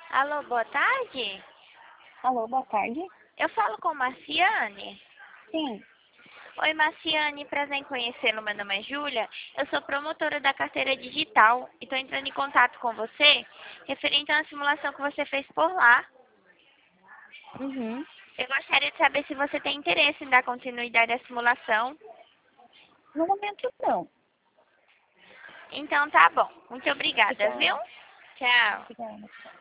Alô, boa tarde. Alô, boa tarde. Eu falo com Marciane. Sim. Oi, Marciane, prazer em conhecê-lo. Meu nome é Júlia. Eu sou promotora da carteira digital e estou entrando em contato com você referente a uma simulação que você fez por lá. Uhum. Eu gostaria de saber se você tem interesse em dar continuidade à simulação. No momento, não. Então, tá bom. Muito obrigada, viu? Obrigada. Tchau. Obrigada.